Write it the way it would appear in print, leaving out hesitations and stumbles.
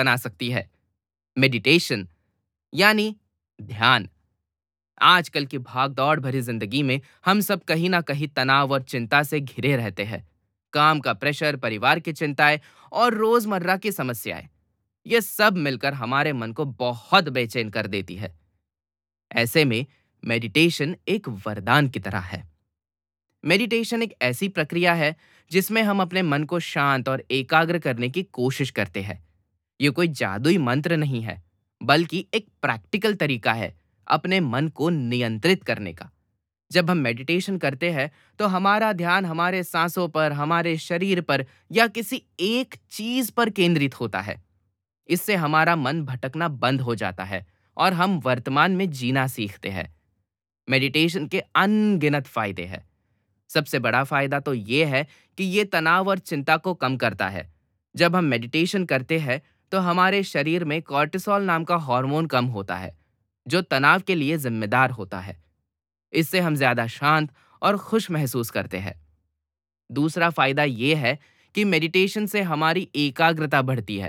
बना सकती है। मेडिटेशन यानी ध्यान। आजकल की भाग-दौड़ भरी जिंदगी में हम सब कहीं ना कहीं तनाव और चिंता से घिरे रहते हैं। काम का प्रेशर, परिवार की चिंताएं और रोजमर्रा की समस्याएं, ये सब मिलकर हमारे मन को बहुत बेचैन कर देती है। ऐसे में मेडिटेशन एक वरदान की तरह है। मेडिटेशन एक ऐसी प्रक्रिया है जिसमें हम अपने मन को शांत और एकाग्र करने की कोशिश करते हैं। ये कोई जादुई मंत्र नहीं है, बल्कि एक प्रैक्टिकल तरीका है अपने मन को नियंत्रित करने का। जब हम मेडिटेशन करते हैं तो हमारा ध्यान हमारे सांसों पर, हमारे शरीर पर या किसी एक चीज पर केंद्रित होता है। इससे हमारा मन भटकना बंद हो जाता है और हम वर्तमान में जीना सीखते हैं। मेडिटेशन के अनगिनत फायदे हैं। सबसे बड़ा फायदा तो ये है कि ये तनाव और चिंता को कम करता है। जब हम मेडिटेशन करते हैं तो हमारे शरीर में कॉर्टिसोल नाम का हार्मोन कम होता है, जो तनाव के लिए जिम्मेदार होता है। इससे हम ज्यादा शांत और खुश महसूस करते हैं। दूसरा फायदा ये है कि मेडिटेशन से हमारी एकाग्रता बढ़ती है।